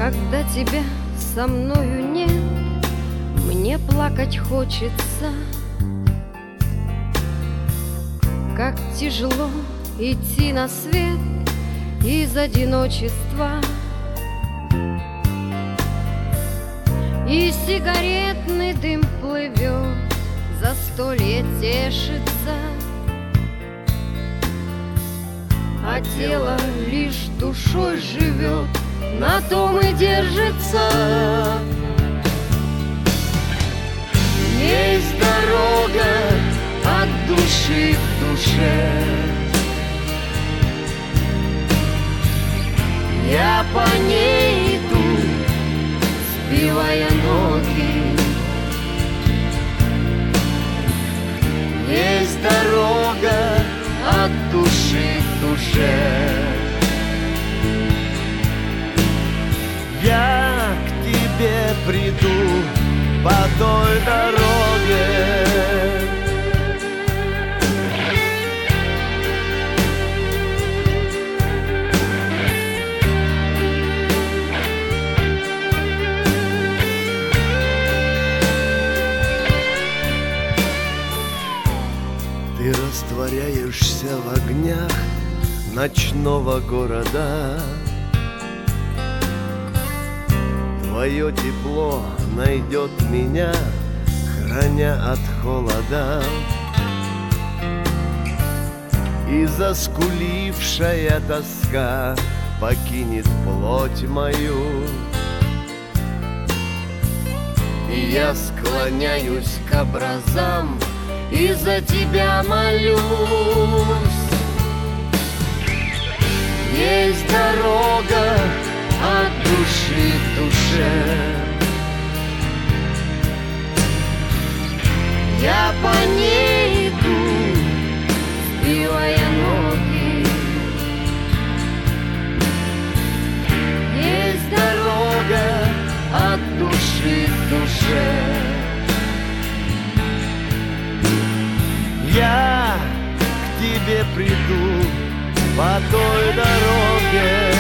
Когда тебя со мною нет, мне плакать хочется. Как тяжело идти на свет из одиночества. И сигаретный дым плывет, застолье тешится, а тело лишь душой живет, на том и держится. Есть дорога от души к душе, я по ней иду, сбивая ноги. Есть дорога от души к душе, я к тебе приду по той дороге. Ты растворяешься в огнях ночного города. Твое тепло найдет меня, храня от холода. И заскулившая тоска покинет плоть мою. И я склоняюсь к образам и за тебя молюсь. Есть дорога от души к душе, я по ней иду, сбивая ноги. Есть дорога от души к душе, я к тебе приду по той дороге.